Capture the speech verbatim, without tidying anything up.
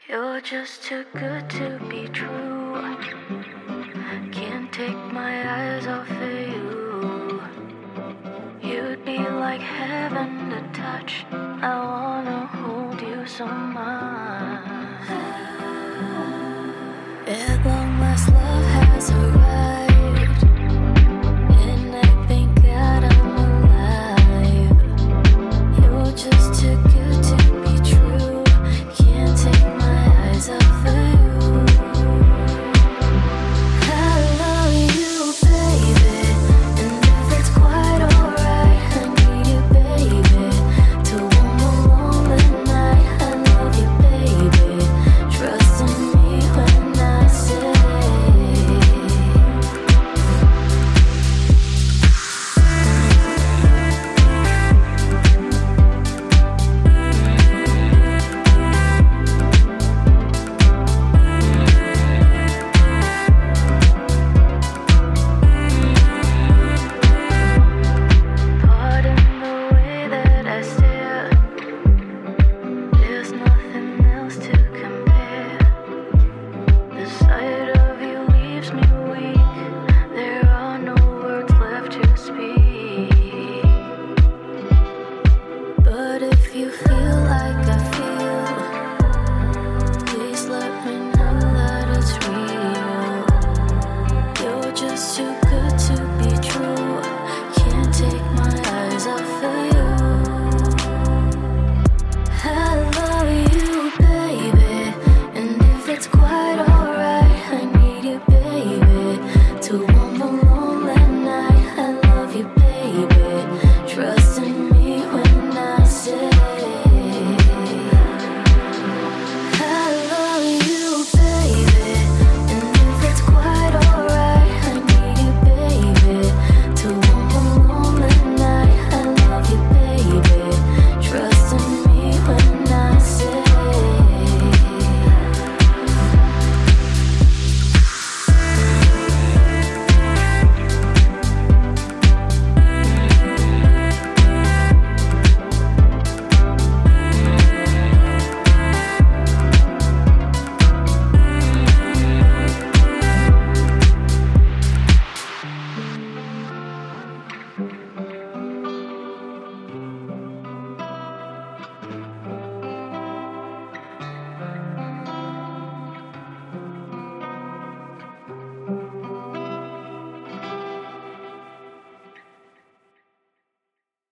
You're just too good to be true. Can't take my eyes off of you. You'd be like heaven to touch. I wanna hold you so much. At long last, love has hope.